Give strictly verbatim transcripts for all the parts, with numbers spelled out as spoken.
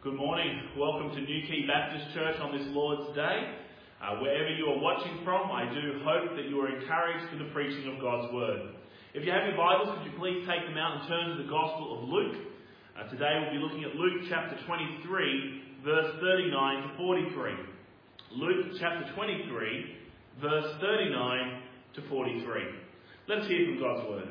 Good morning. Welcome to New Quay Baptist Church on this Lord's Day. Uh, wherever you are watching from, I do hope that you are encouraged for the preaching of God's Word. If you have your Bibles, could you please take them out and turn to the Gospel of Luke. Uh, today we'll be looking at Luke chapter twenty-three, verse thirty-nine to forty-three. Luke chapter twenty-three, verse thirty-nine to forty-three. Let us hear from God's Word.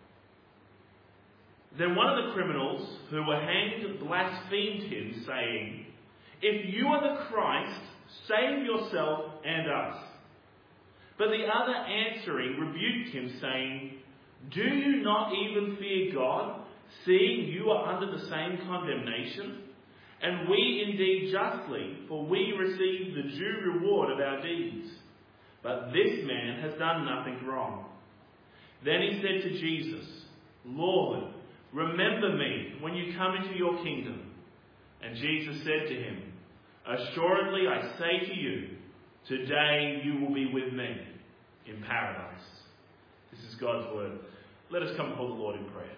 Then one of the criminals who were hanged blasphemed him, saying, "If you are the Christ, save yourself and us." But the other answering rebuked him, saying, "Do you not even fear God, seeing you are under the same condemnation? And we indeed justly, for we receive the due reward of our deeds. But this man has done nothing wrong." Then he said to Jesus, "Lord, remember me when you come into your kingdom." And Jesus said to him, "Assuredly I say to you, today you will be with me in paradise." This is God's word. Let us come before the Lord in prayer.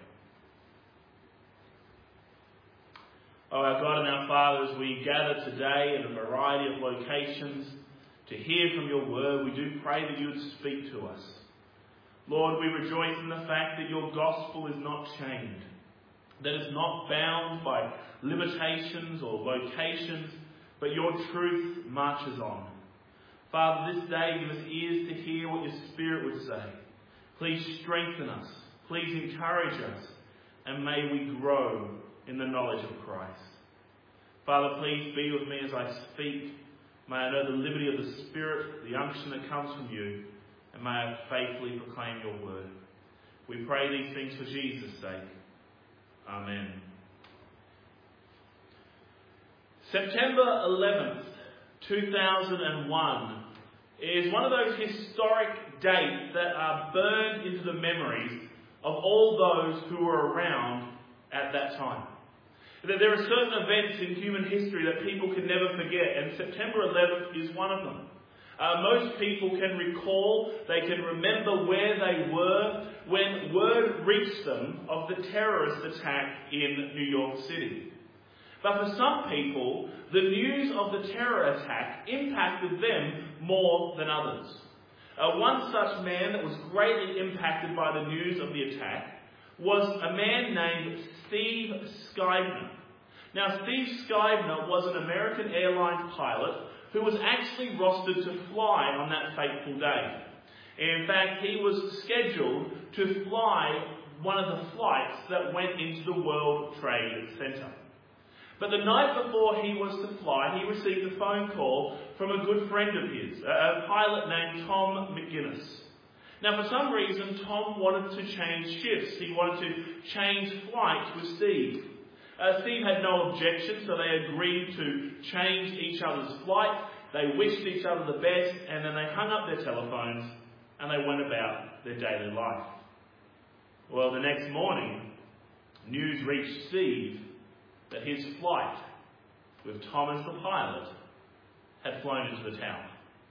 Oh, our God and our Father, as we gather today in a variety of locations to hear from your word, we do pray that you would speak to us. Lord, we rejoice in the fact that your gospel is not chained, that it's not bound by limitations or locations, but your truth marches on. Father, this day give us ears to hear what your Spirit would say. Please strengthen us, please encourage us, and may we grow in the knowledge of Christ. Father, please be with me as I speak. May I know the liberty of the Spirit, the unction that comes from you, and may I faithfully proclaim your word. We pray these things for Jesus' sake. Amen. September eleventh, two thousand one is one of those historic dates that are burned into the memories of all those who were around at that time. There are certain events in human history that people can never forget, and September eleventh is one of them. Uh, most people can recall, they can remember where they were when word reached them of the terrorist attack in New York City. But for some people, the news of the terror attack impacted them more than others. Uh, one such man that was greatly impacted by the news of the attack was a man named Steve Scribner. Now, Steve Scribner was an American Airlines pilot who was actually rostered to fly on that fateful day. In fact, he was scheduled to fly one of the flights that went into the World Trade Center. But the night before he was to fly, he received a phone call from a good friend of his, a pilot named Tom McGinnis. Now, for some reason, Tom wanted to change shifts. He wanted to change flights with Steve. Uh, Steve had no objection, so they agreed to change each other's flight. They wished each other the best, and then they hung up their telephones and they went about their daily life. Well, the next morning, news reached Steve that his flight, with Tom as the pilot, had flown into the tower.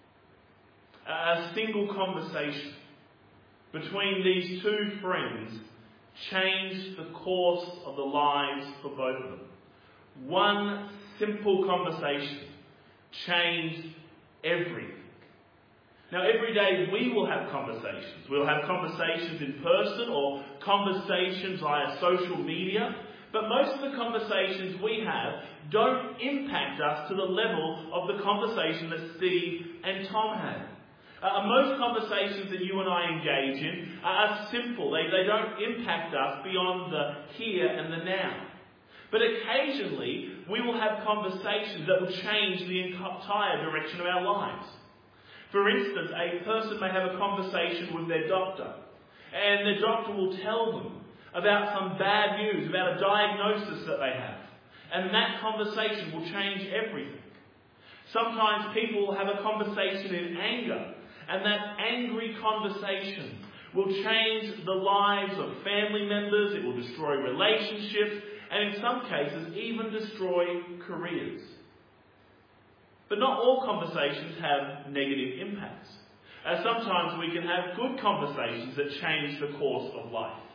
A single conversation between these two friends changed the course of the lives for both of them. One simple conversation changed everything. Now, every day we will have conversations. We'll have conversations in person or conversations via social media, but most of the conversations we have don't impact us to the level of the conversation that Steve and Tom had. Uh, most conversations that you and I engage in are simple. They, they don't impact us beyond the here and the now. But occasionally, we will have conversations that will change the entire direction of our lives. For instance, a person may have a conversation with their doctor, and the doctor will tell them about some bad news, about a diagnosis that they have. And that conversation will change everything. Sometimes people will have a conversation in anger, and that angry conversation will change the lives of family members, it will destroy relationships, and in some cases even destroy careers. But not all conversations have negative impacts. Uh, sometimes we can have good conversations that change the course of life.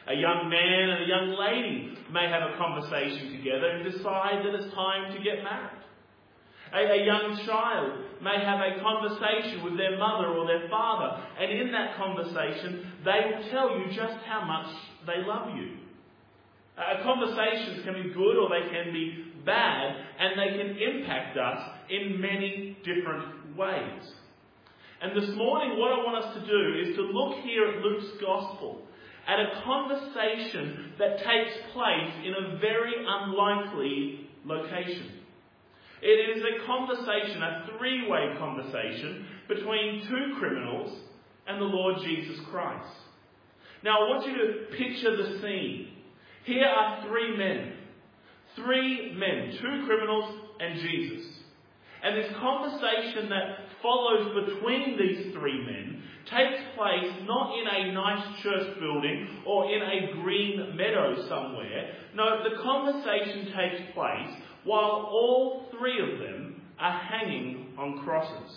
A young man and a young lady may have a conversation together and decide that it's time to get married. A, a young child may have a conversation with their mother or their father, and in that conversation they will tell you just how much they love you. Uh, conversations can be good or they can be bad, and they can impact us in many different ways. And this morning what I want us to do is to look here at Luke's Gospel at a conversation that takes place in a very unlikely location. It is a conversation, a three-way conversation between two criminals and the Lord Jesus Christ. Now I want you to picture the scene. Here are three men. Three men, two criminals and Jesus. And this conversation that follows between these three men takes place not in a nice church building or in a green meadow somewhere. No, the conversation takes place while all three of them are hanging on crosses.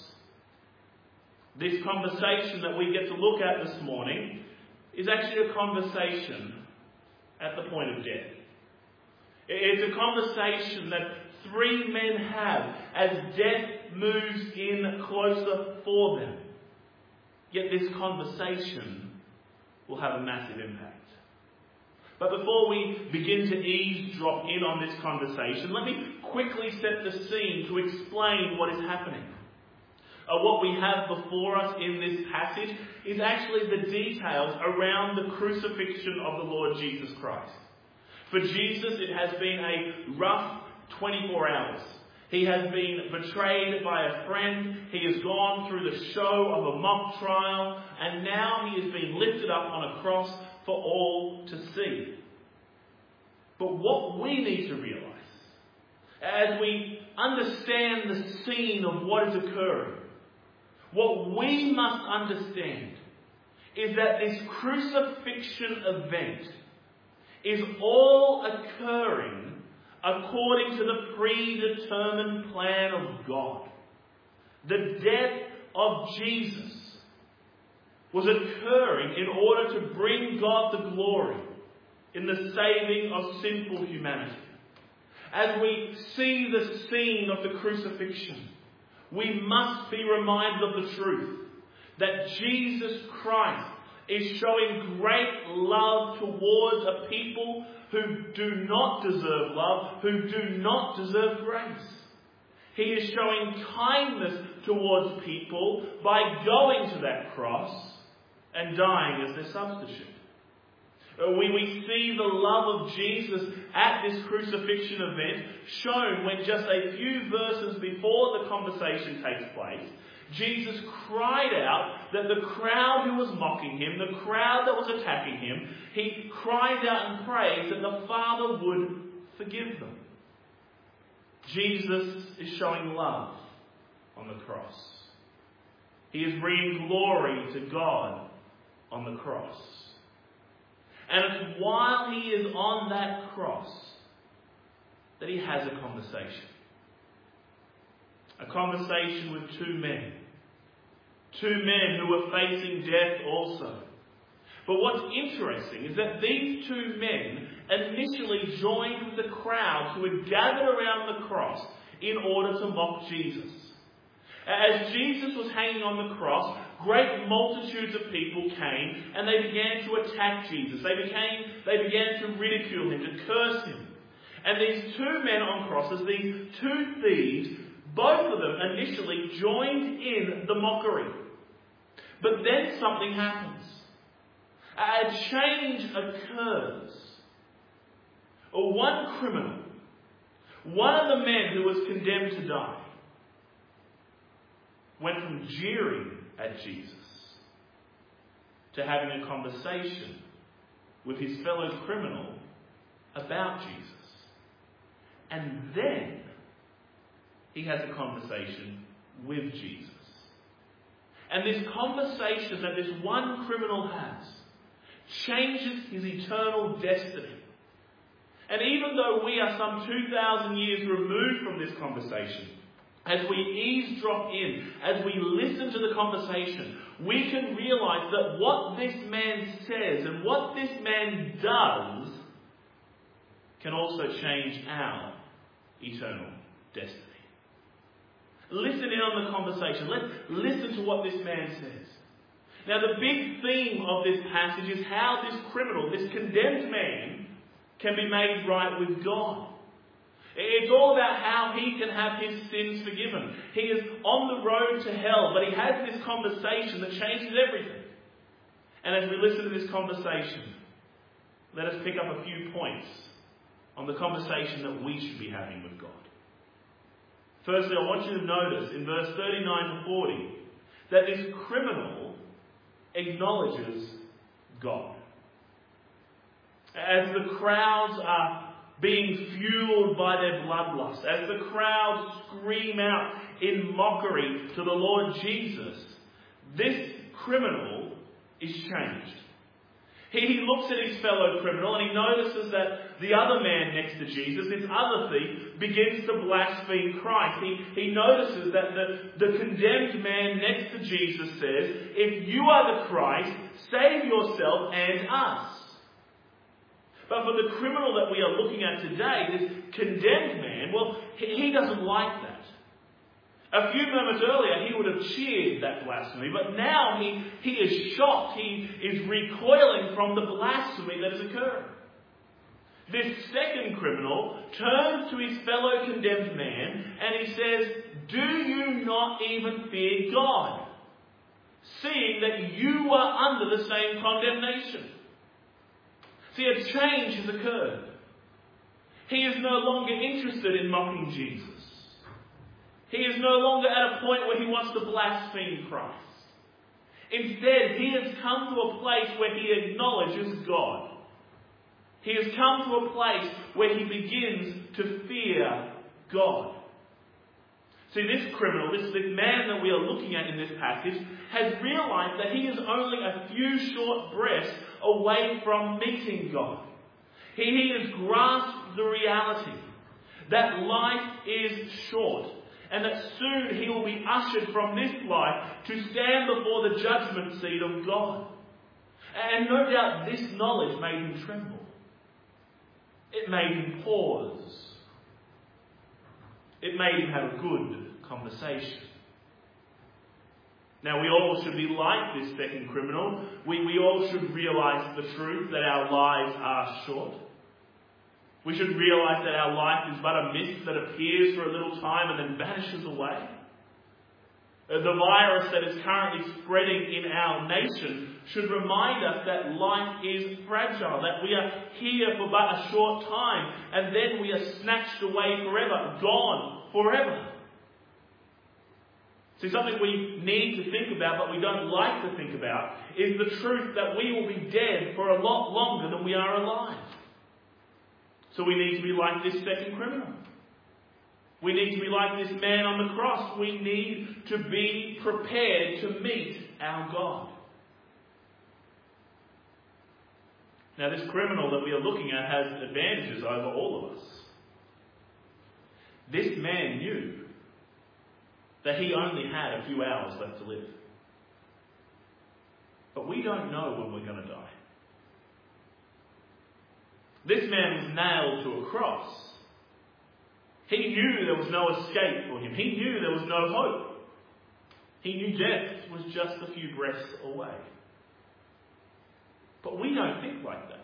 This conversation that we get to look at this morning is actually a conversation at the point of death. It's a conversation that three men have as death moves in closer for them. Yet this conversation will have a massive impact. But before we begin to eavesdrop in on this conversation, let me quickly set the scene to explain what is happening. Uh, what we have before us in this passage is actually the details around the crucifixion of the Lord Jesus Christ. For Jesus, it has been a rough twenty-four hours. He has been betrayed by a friend. He has gone through the show of a mock trial. And now he is being lifted up on a cross for all to see. But what we need to realise, as we understand the scene of what is occurring, what we must understand is that this crucifixion event is all occurring according to the predetermined plan of God. The death of Jesus was occurring in order to bring God the glory in the saving of sinful humanity. As we see the scene of the crucifixion, we must be reminded of the truth that Jesus Christ is showing great love towards a people who do not deserve love, who do not deserve grace. He is showing kindness towards people by going to that cross and dying as their substitute. We, we see the love of Jesus at this crucifixion event shown when just a few verses before the conversation takes place, Jesus cried out that the crowd who was mocking him, the crowd that was attacking him, he cried out and prayed that the Father would forgive them. Jesus is showing love on the cross. He is bringing glory to God on the cross. And it's while he is on that cross that he has a conversation. A conversation with two men. Two men who were facing death also. But what's interesting is that these two men initially joined with the crowds who had gathered around the cross in order to mock Jesus. As Jesus was hanging on the cross, great multitudes of people came and they began to attack Jesus. They became, they began to ridicule him, to curse him. And these two men on crosses, these two thieves, both of them initially joined in the mockery. But then something happens. A change occurs. One criminal, one of the men who was condemned to die, went from jeering at Jesus to having a conversation with his fellow criminal about Jesus. And then he has a conversation with Jesus. And this conversation that this one criminal has changes his eternal destiny. And even though we are some two thousand years removed from this conversation, as we eavesdrop in, as we listen to the conversation, we can realise that what this man says and what this man does can also change our eternal destiny. Listen in on the conversation. Let's listen to what this man says. Now, the big theme of this passage is how this criminal, this condemned man, can be made right with God. It's all about how he can have his sins forgiven. He is on the road to hell, but he has this conversation that changes everything. And as we listen to this conversation, let us pick up a few points on the conversation that we should be having with God. Firstly, I want you to notice in verse thirty-nine to forty that this criminal acknowledges God. As the crowds are being fueled by their bloodlust, as the crowds scream out in mockery to the Lord Jesus, this criminal is changed. He, he looks at his fellow criminal and he notices that the other man next to Jesus, this other thief, begins to blaspheme Christ. He, he notices that the, the condemned man next to Jesus says, "If you are the Christ, save yourself and us." But for the criminal that we are looking at today, this condemned man, well, he, he doesn't like that. A few moments earlier, he would have cheered that blasphemy, but now he, he is shocked. He is recoiling from the blasphemy that has occurred. This second criminal turns to his fellow condemned man and he says, "Do you not even fear God, seeing that you are under the same condemnation?" See, a change has occurred. He is no longer interested in mocking Jesus. He is no longer at a point where he wants to blaspheme Christ. Instead, he has come to a place where he acknowledges God. He has come to a place where he begins to fear God. See, this criminal, this, this man that we are looking at in this passage, has realised that he is only a few short breaths away from meeting God. He, he has grasped the reality that life is short and that soon he will be ushered from this life to stand before the judgment seat of God. And no doubt this knowledge made him tremble. It made him pause. It made him have a good conversation. Now, we all should be like this second criminal. We, we all should realise the truth that our lives are short. We should realise that our life is but a mist that appears for a little time and then vanishes away. The virus that is currently spreading in our nation should remind us that life is fragile, that we are here for but a short time and then we are snatched away forever, gone forever. See, something we need to think about but we don't like to think about is the truth that we will be dead for a lot longer than we are alive. So we need to be like this second criminal. We need to be like this man on the cross. We need to be prepared to meet our God. Now, this criminal that we are looking at has advantages over all of us. This man knew that he only had a few hours left to live. But we don't know when we're going to die. This man was nailed to a cross. He knew there was no escape for him. He knew there was no hope. He knew death was just a few breaths away. But we don't think like that.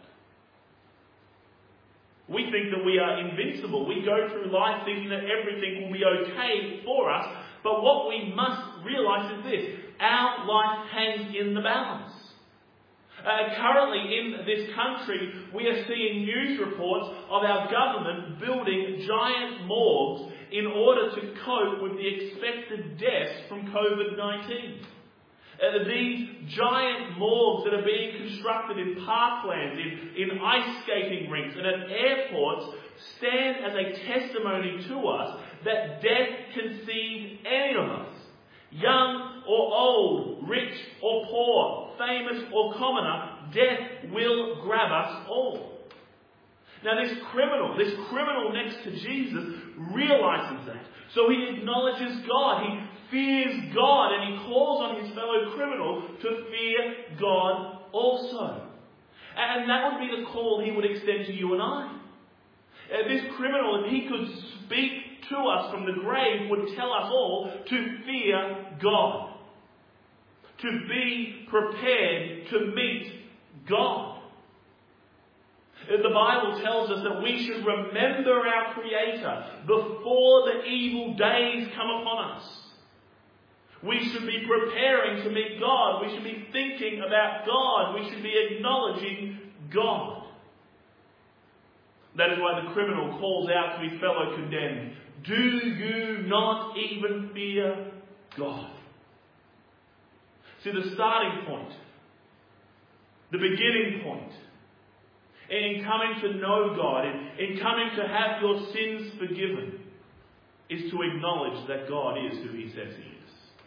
We think that we are invincible. We go through life thinking that everything will be okay for us. But what we must realise is this: our life hangs in the balance. Uh, currently in this country, we are seeing news reports of our government building giant morgues in order to cope with the expected deaths from covid nineteen. Uh, these giant morgues that are being constructed in parklands, in, in ice skating rinks and at airports stand as a testimony to us that death can seize any of us. Young or old, rich or poor, famous or commoner, death will grab us all. Now this criminal, this criminal next to Jesus realizes that. So he acknowledges God, he fears God, and he calls on his fellow criminal to fear God also. And that would be the call he would extend to you and I. Uh, this criminal, if he could speak to us from the grave, would tell us all to fear God. To be prepared to meet God. Uh, the Bible tells us that we should remember our Creator before the evil days come upon us. We should be preparing to meet God. We should be thinking about God. We should be acknowledging God. That is why the criminal calls out to his fellow condemned, "Do you not even fear God?" See, the starting point, the beginning point, in coming to know God, in, in coming to have your sins forgiven, is to acknowledge that God is who He says He is.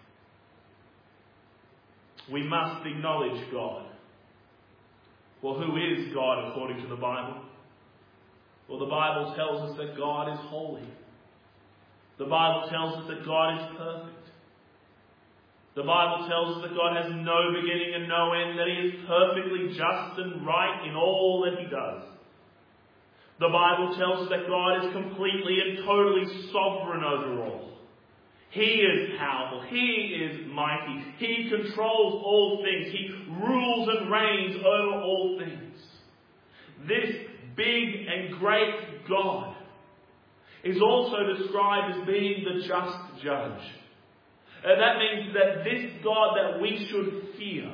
We must acknowledge God. Well, who is God according to the Bible? Well, the Bible tells us that God is holy. The Bible tells us that God is perfect. The Bible tells us that God has no beginning and no end, that He is perfectly just and right in all that He does. The Bible tells us that God is completely and totally sovereign over all. He is powerful. He is mighty. He controls all things. He rules and reigns over all things. This big and great God is also described as being the just judge. And that means that this God that we should fear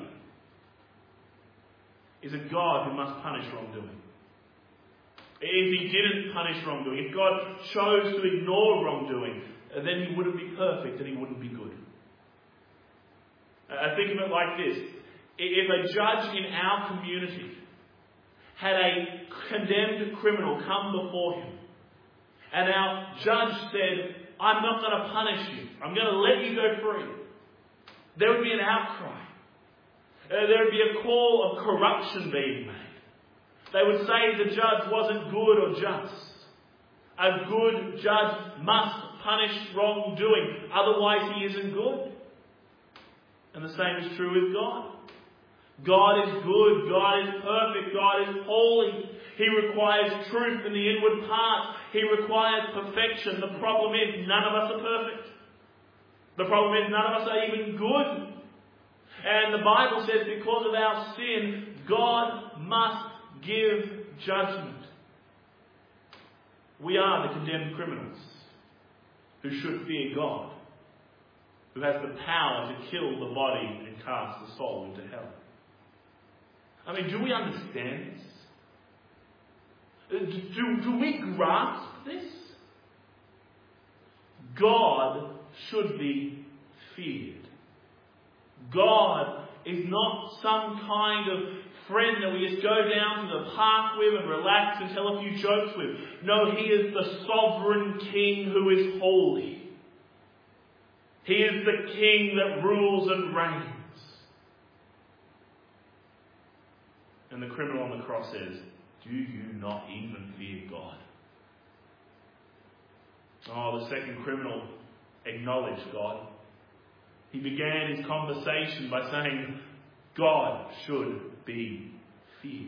is a God who must punish wrongdoing. If He didn't punish wrongdoing, if God chose to ignore wrongdoing, then He wouldn't be perfect and He wouldn't be good. I think of it like this. If a judge in our community had a condemned criminal come before him, and our judge said, "I'm not going to punish you. I'm going to let you go free," there would be an outcry. Uh, there would be a call of corruption being made. They would say the judge wasn't good or just. A good judge must punish wrongdoing, otherwise he isn't good. And the same is true with God. God is good, God is perfect, God is holy. He requires truth in the inward parts. He requires perfection. The problem is none of us are perfect. The problem is none of us are even good. And the Bible says because of our sin, God must give judgment. We are the condemned criminals who should fear God, who has the power to kill the body and cast the soul into hell. I mean, do we understand this? Do, do we grasp this? God should be feared. God is not some kind of friend that we just go down to the park with and relax and tell a few jokes with. No, He is the sovereign King who is holy. He is the King that rules and reigns. And the criminal on the cross says, "Do you not even fear God?" Oh, the second criminal acknowledged God. He began his conversation by saying, God should be feared.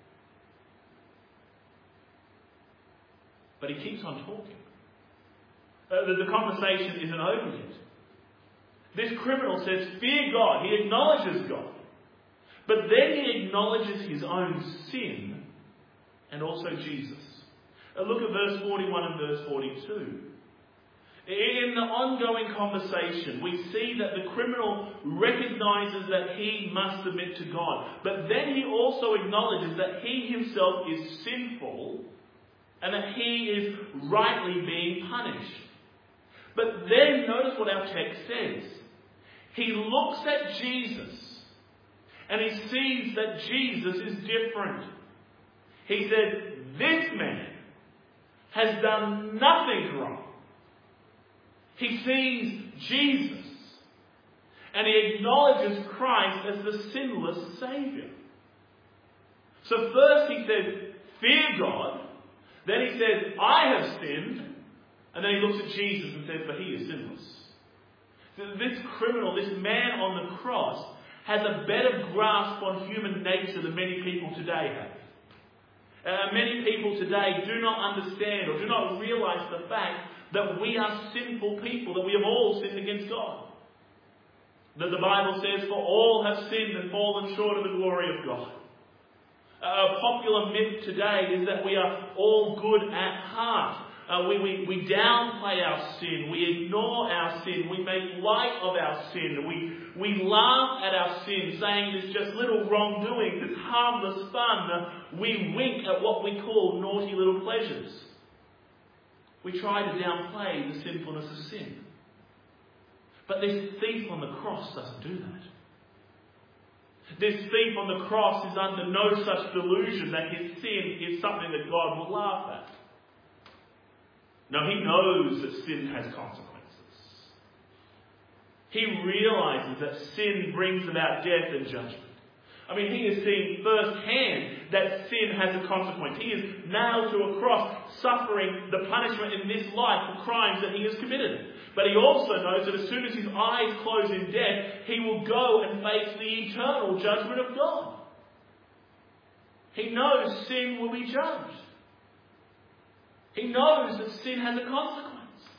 But he keeps on talking. Uh, the, the conversation isn't over yet. This criminal says, fear God. He acknowledges God. But then he acknowledges his own sin and also Jesus. Uh, look at verse forty-one and verse forty-two. In the ongoing conversation, we see that the criminal recognizes that he must submit to God. But then he also acknowledges that he himself is sinful and that he is rightly being punished. But then notice what our text says. He looks at Jesus and he sees that Jesus is different. He says, this man has done nothing wrong. He sees Jesus and he acknowledges Christ as the sinless Saviour. So first he says, fear God. Then he says, I have sinned. And then he looks at Jesus and says, but he is sinless. This criminal, this man on the cross, has a better grasp on human nature than many people today have. Uh, many people today do not understand or do not realise the fact that we are sinful people, that we have all sinned against God. That the Bible says, for all have sinned and fallen short of the glory of God. A popular myth today is that we are all good at heart. Uh, we, we, we downplay our sin. We ignore our sin. We make light of our sin. We, we laugh at our sin, saying it's just little wrongdoing, it's harmless fun. Uh, we wink at what we call naughty little pleasures. We try to downplay the sinfulness of sin. But this thief on the cross doesn't do that. This thief on the cross is under no such delusion that his sin is something that God will laugh at. No, he knows that sin has consequences. He realises that sin brings about death and judgment. I mean, he has seen firsthand that sin has a consequence. He is nailed to a cross, suffering the punishment in this life for crimes that he has committed. But he also knows that as soon as his eyes close in death, he will go and face the eternal judgment of God. He knows sin will be judged. He knows that sin has a consequence.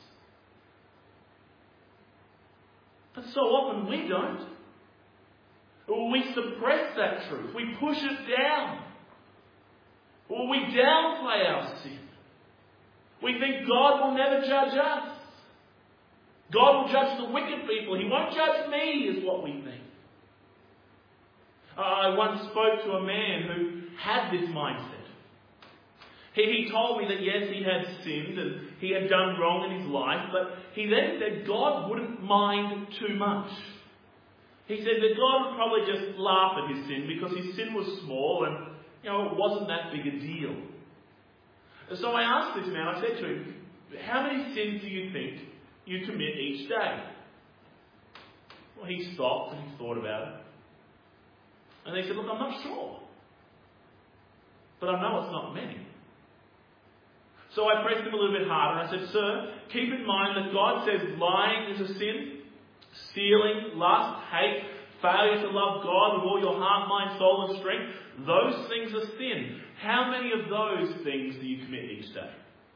But so often we don't. We suppress that truth. We push it down. Or we downplay our sin. We think God will never judge us. God will judge the wicked people. He won't judge me, is what we think. I once spoke to a man who had this mindset. He, he told me that yes, he had sinned and he had done wrong in his life, but he then said God wouldn't mind too much. He said that God would probably just laugh at his sin because his sin was small and, you know, it wasn't that big a deal. So I asked this man, I said to him, how many sins do you think you commit each day? Well, he stopped and he thought about it. And he said, look, I'm not sure. But I know it's not many. So I pressed him a little bit harder and I said, sir, keep in mind that God says lying is a sin, stealing, lust, hate, failure to love God with all your heart, mind, soul and strength. Those things are sin. How many of those things do you commit each day?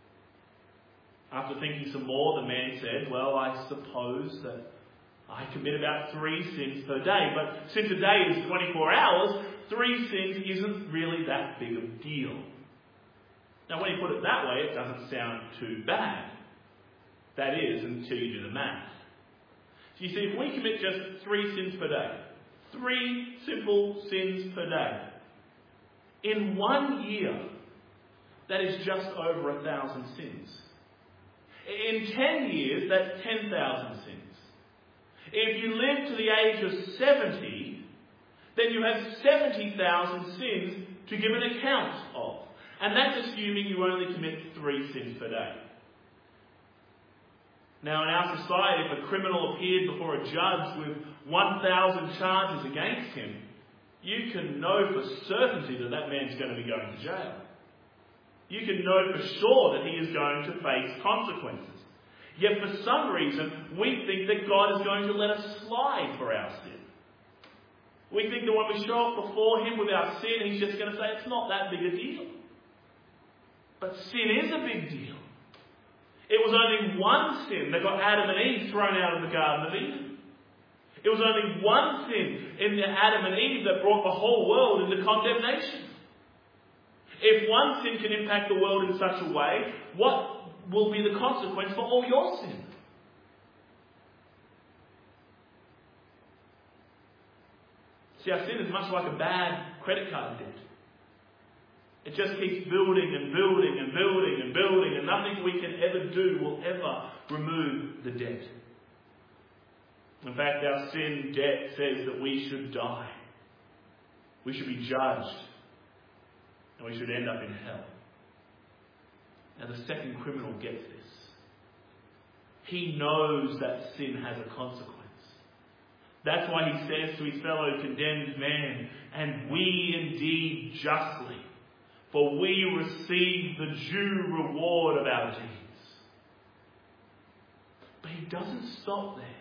After thinking some more, the man said, well, I suppose that I commit about three sins per day. But since a day is twenty-four hours, three sins isn't really that big of a deal. Now, when you put it that way, it doesn't sound too bad. That is, until you do the math. So you see, if we commit just three sins per day, three simple sins per day, in one year, that is just over a thousand sins. In ten years, that's ten thousand sins. If you live to the age of seventy, then you have seventy thousand sins to give an account of. And that's assuming you only commit three sins per day. Now, in our society, if a criminal appeared before a judge with one thousand charges against him, you can know for certainty that that man's going to be going to jail. You can know for sure that he is going to face consequences. Yet for some reason, we think that God is going to let us slide for our sin. We think that when we show up before him with our sin, he's just going to say, it's not that big a deal. But sin is a big deal. It was only one sin that got Adam and Eve thrown out of the Garden of Eden. It was only one sin in the Adam and Eve that brought the whole world into condemnation. If one sin can impact the world in such a way, what will be the consequence for all your sin? See, our sin is much like a bad credit card debt. It just keeps building and building and building and building, and nothing we can ever do will ever remove the debt. In fact, our sin debt says that we should die. We should be judged. And we should end up in hell. Now, the second criminal gets this. He knows that sin has a consequence. That's why he says to his fellow condemned man, and we indeed justly. for we receive the due reward of our deeds. But he doesn't stop there.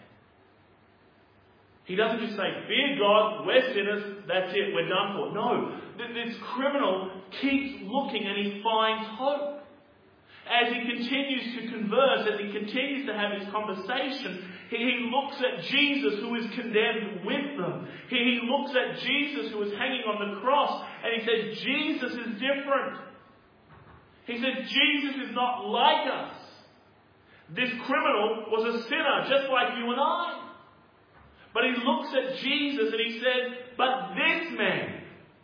He doesn't just say, fear God, we're sinners, that's it, we're done for. No, this criminal keeps looking and he finds hope. As he continues to converse, as he continues to have his conversation, he, he looks at Jesus who is condemned with them. He, he looks at Jesus who is hanging on the cross and he says, Jesus is different. He says, Jesus is not like us. This criminal was a sinner just like you and I. But he looks at Jesus and he says, but this man,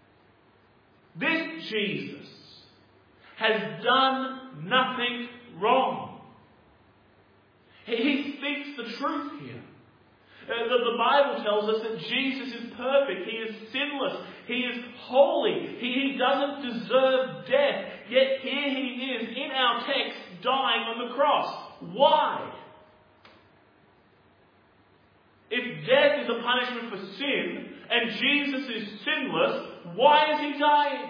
this Jesus, has done nothing wrong. He, he speaks the truth here. Uh, the, the Bible tells us that Jesus is perfect. He is sinless. He is holy. He, he doesn't deserve death. Yet here he is in our text dying on the cross. Why? If death is a punishment for sin and Jesus is sinless, why is he dying?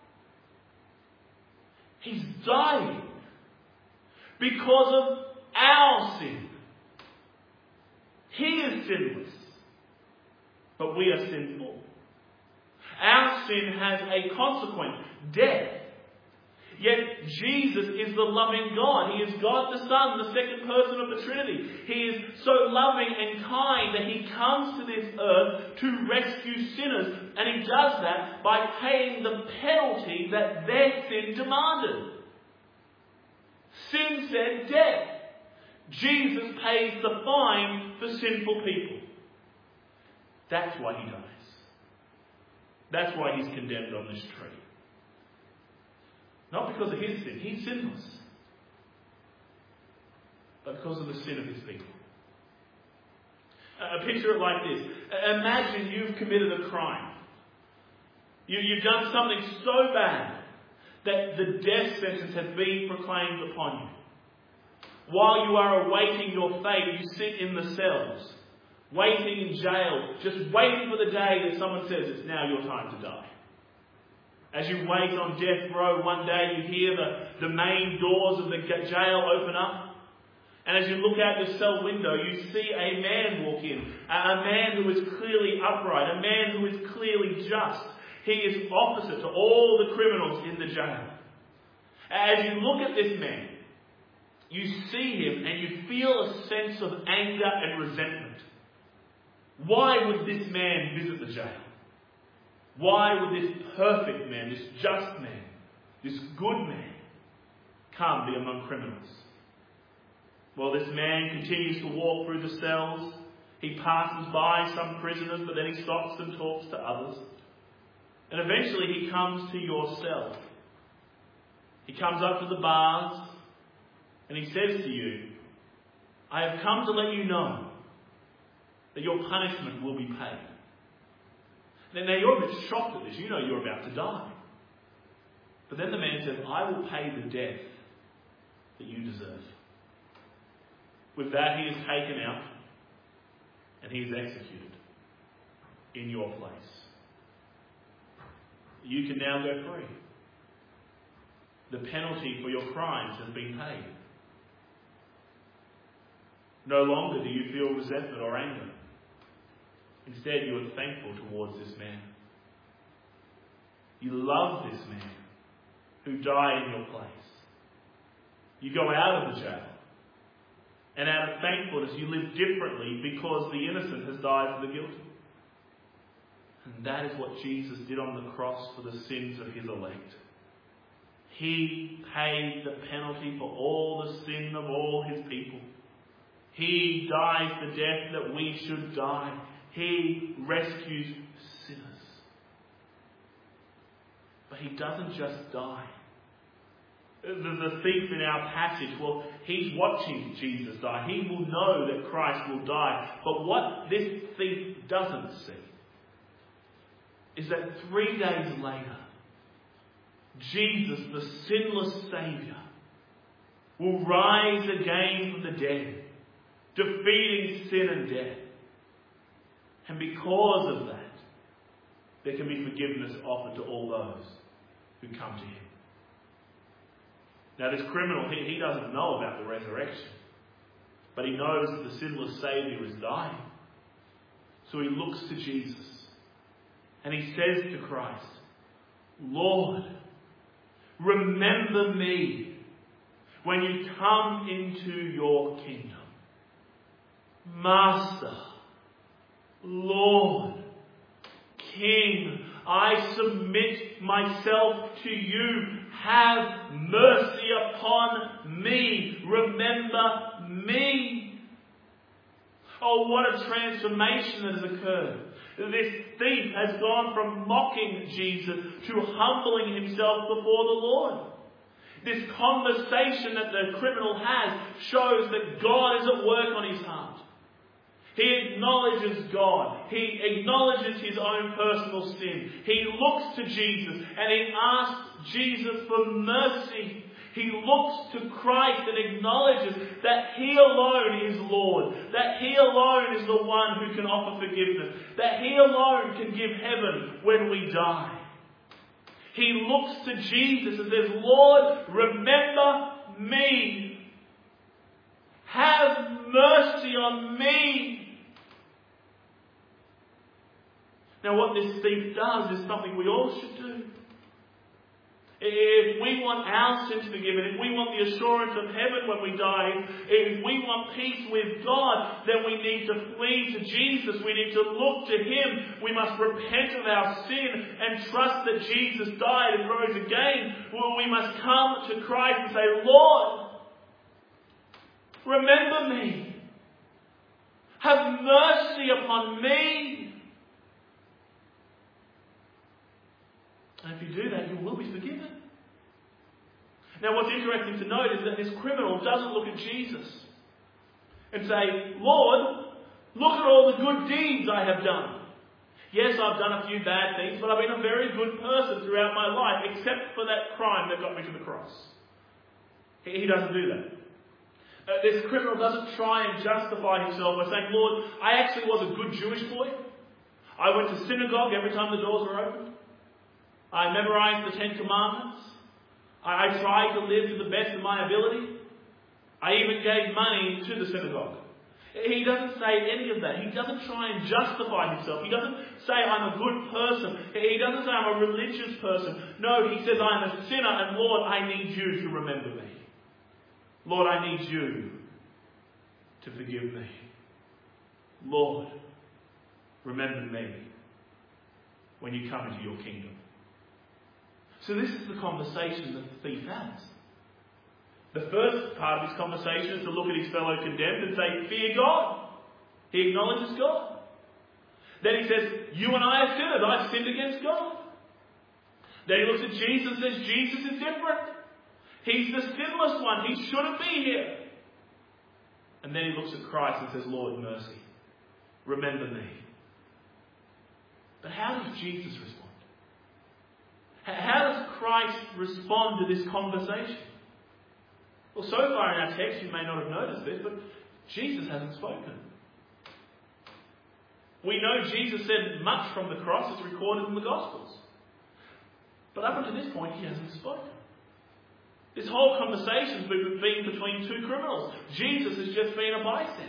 He's dying because of our sin. He is sinless, but we are sinful. Our sin has a consequence, death. Yet Jesus is the loving God. He is God the Son, the second person of the Trinity. He is so loving and kind that he comes to this earth to rescue sinners. And he does that by paying the penalty that their sin demanded. Sin said death. Jesus pays the fine for sinful people. That's why he dies. That's why he's condemned on this tree. Not because of his sin. He's sinless. But because of the sin of his people. Uh, picture it like this. Imagine you've committed a crime. You, you've done something so bad that the death sentence has been proclaimed upon you. While you are awaiting your fate, you sit in the cells, waiting in jail, just waiting for the day that someone says it's now your time to die. As you wait on death row, one day you hear the, the main doors of the jail open up. And as you look out your cell window, you see a man walk in. A man who is clearly upright. A man who is clearly just. He is opposite to all the criminals in the jail. As you look at this man, you see him and you feel a sense of anger and resentment. Why would this man visit the jail? Why would this perfect man, this just man, this good man, come be among criminals? Well, this man continues to walk through the cells. He passes by some prisoners, but then he stops and talks to others. And eventually he comes to your cell. He comes up to the bars and he says to you, I have come to let you know that your punishment will be paid. Now you're a bit shocked at this. You know you're about to die. But then the man says, I will pay the death that you deserve. With that, he is taken out and he is executed in your place. You can now go free. The penalty for your crimes has been paid. No longer do you feel resentment or anger. Instead, you are thankful towards this man. You love this man who died in your place. You go out of the jail. And out of thankfulness, you live differently because the innocent has died for the guilty. And that is what Jesus did on the cross for the sins of his elect. He paid the penalty for all the sin of all his people. He dies the death that we should die. He rescues sinners. But he doesn't just die. The, the thief in our passage, well, he's watching Jesus die. He will know that Christ will die. But what this thief doesn't see is that three days later, Jesus, the sinless Saviour, will rise again from the dead, defeating sin and death. And because of that, there can be forgiveness offered to all those who come to him. Now this criminal, he, he doesn't know about the resurrection, but he knows that the sinless Saviour is dying. So he looks to Jesus and he says to Christ, Lord, remember me when you come into your kingdom. Master, Lord, King, I submit myself to you. Have mercy upon me. Remember me. Oh, what a transformation that has occurred. This thief has gone from mocking Jesus to humbling himself before the Lord. This conversation that the criminal has shows that God is at work on his heart. He acknowledges God. He acknowledges his own personal sin. He looks to Jesus and he asks Jesus for mercy. He looks to Christ and acknowledges that he alone is Lord. That he alone is the one who can offer forgiveness. That he alone can give heaven when we die. He looks to Jesus and says, Lord, remember me. Have mercy on me. Now what this thief does is something we all should do. If we want our sins forgiven, if we want the assurance of heaven when we die, if we want peace with God, then we need to flee to Jesus. We need to look to him. We must repent of our sin and trust that Jesus died and rose again. Well, we must come to Christ and say, Lord, remember me. Have mercy upon me. And if you do that, you will be forgiven. Now what's interesting to note is that this criminal doesn't look at Jesus and say, Lord, look at all the good deeds I have done. Yes, I've done a few bad things, but I've been a very good person throughout my life, except for that crime that got me to the cross. He, he doesn't do that. Uh, this criminal doesn't try and justify himself by saying, Lord, I actually was a good Jewish boy. I went to synagogue every time the doors were open. I memorized the Ten Commandments. I, I tried to live to the best of my ability. I even gave money to the synagogue. He doesn't say any of that. He doesn't try and justify himself. He doesn't say I'm a good person. He doesn't say I'm a religious person. No, he says I'm a sinner and Lord, I need you to remember me. Lord, I need you to forgive me. Lord, remember me when you come into your kingdom. So this is the conversation that the thief has. The first part of his conversation is to look at his fellow condemned and say, fear God. He acknowledges God. Then he says, you and I are sinners. I've sinned against God. Then he looks at Jesus and says, Jesus is different. He's the sinless one. He shouldn't be here. And then he looks at Christ and says, Lord, mercy. Remember me. But how does Jesus respond? How does Christ respond to this conversation? Well, so far in our text, you may not have noticed this, but Jesus hasn't spoken. We know Jesus said much from the cross, as recorded in the Gospels. But up until this point, he hasn't spoken. This whole conversation's been between two criminals. Jesus has just been a bystander.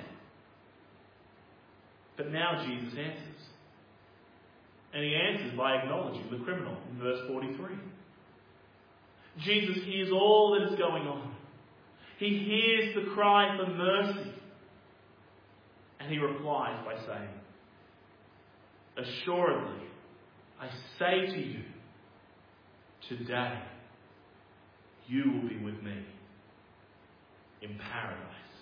But now Jesus answers. And he answers by acknowledging the criminal in verse forty-three. Jesus hears all that is going on. He hears the cry for mercy. And he replies by saying, assuredly, I say to you, today you will be with me in paradise.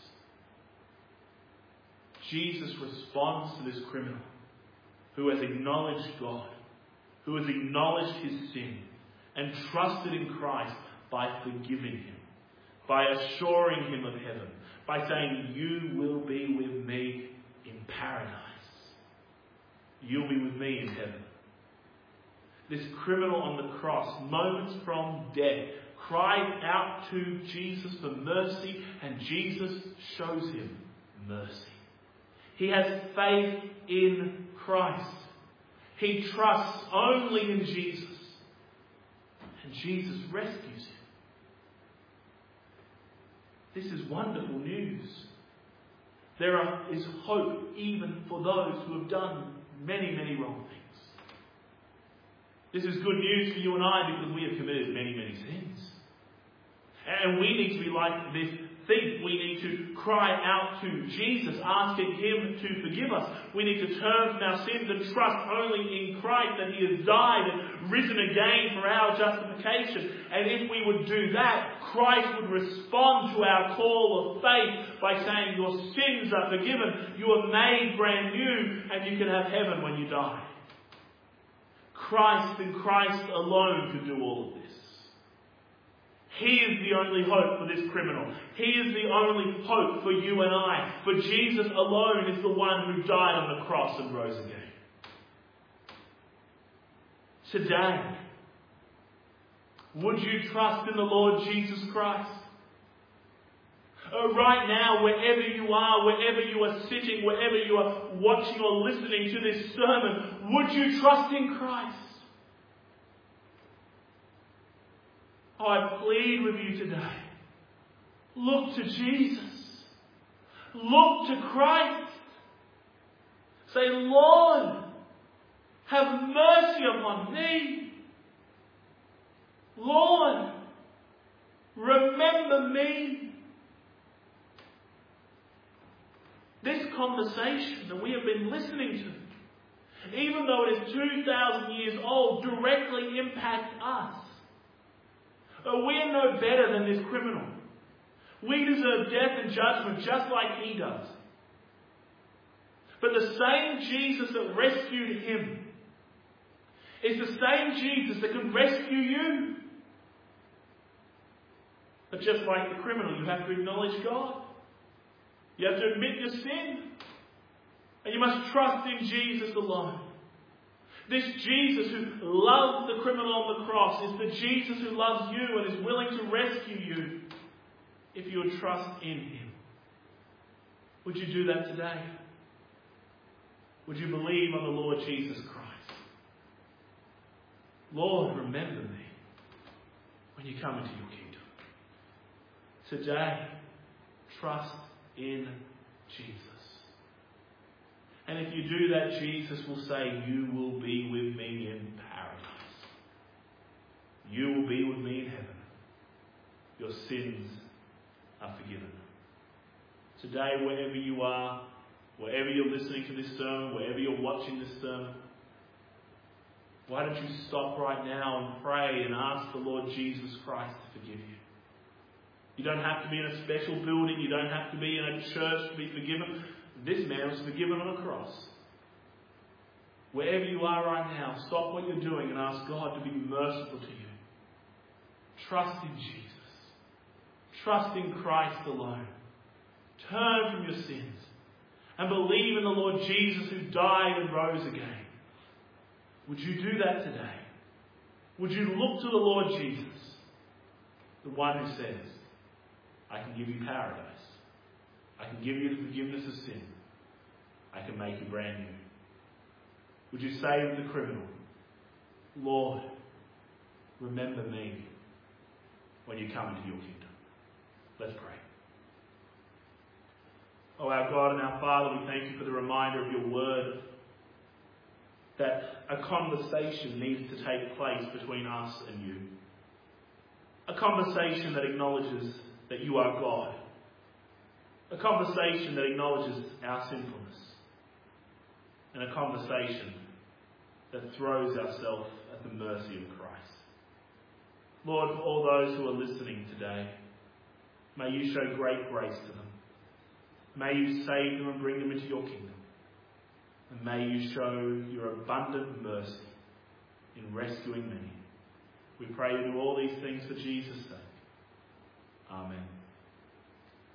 Jesus responds to this criminal who has acknowledged God, who has acknowledged his sin and trusted in Christ by forgiving him, by assuring him of heaven, by saying, you will be with me in paradise. You'll be with me in heaven. This criminal on the cross, moments from death, cried out to Jesus for mercy, and Jesus shows him mercy. He has faith in Christ. He trusts only in Jesus. And Jesus rescues him. This is wonderful news. There are, is hope even for those who have done many, many wrong things. This is good news for you and I because we have committed many, many sins. And we need to be like this thief. We need to cry out to Jesus, asking Him to forgive us. We need to turn from our sins and trust only in Christ, that He has died and risen again for our justification. And if we would do that, Christ would respond to our call of faith by saying, your sins are forgiven, you are made brand new, and you can have heaven when you die. Christ and Christ alone can do all of this. He is the only hope for this criminal. He is the only hope for you and I. For Jesus alone is the one who died on the cross and rose again. Today, would you trust in the Lord Jesus Christ? Oh, right now, wherever you are, wherever you are sitting, wherever you are watching or listening to this sermon, would you trust in Christ? Oh, I plead with you today. Look to Jesus. Look to Christ. Say, Lord, have mercy upon me. Lord, remember me. This conversation that we have been listening to, even though it is two thousand years old, directly impacts us. We are no better than this criminal. We deserve death and judgment just like he does. But the same Jesus that rescued him is the same Jesus that can rescue you. But just like the criminal, you have to acknowledge God. You have to admit your sin. And you must trust in Jesus alone. This Jesus who loved the criminal on the cross is the Jesus who loves you and is willing to rescue you if you would trust in Him. Would you do that today? Would you believe on the Lord Jesus Christ? Lord, remember me when you come into your kingdom. Today, trust in Jesus. And if you do that, Jesus will say, you will be with me in paradise. You will be with me in heaven. Your sins are forgiven. Today, wherever you are, wherever you're listening to this sermon, wherever you're watching this sermon, why don't you stop right now and pray and ask the Lord Jesus Christ to forgive you? You don't have to be in a special building. You don't have to be in a church to be forgiven. This man was forgiven on a cross. Wherever you are right now, stop what you're doing and ask God to be merciful to you. Trust in Jesus. Trust in Christ alone. Turn from your sins and believe in the Lord Jesus who died and rose again. Would you do that today? Would you look to the Lord Jesus, the one who says, I can give you paradise. I can give you the forgiveness of sin. I can make you brand new. Would you say with the criminal, Lord, remember me when you come into your kingdom? Let's pray. Oh, our God and our Father, we thank you for the reminder of your word that a conversation needs to take place between us and you. A conversation that acknowledges that you are God. A conversation that acknowledges our sinfulness. And a conversation that throws ourselves at the mercy of Christ. Lord, for all those who are listening today, may you show great grace to them. May you save them and bring them into your kingdom. And may you show your abundant mercy in rescuing many. We pray you do all these things for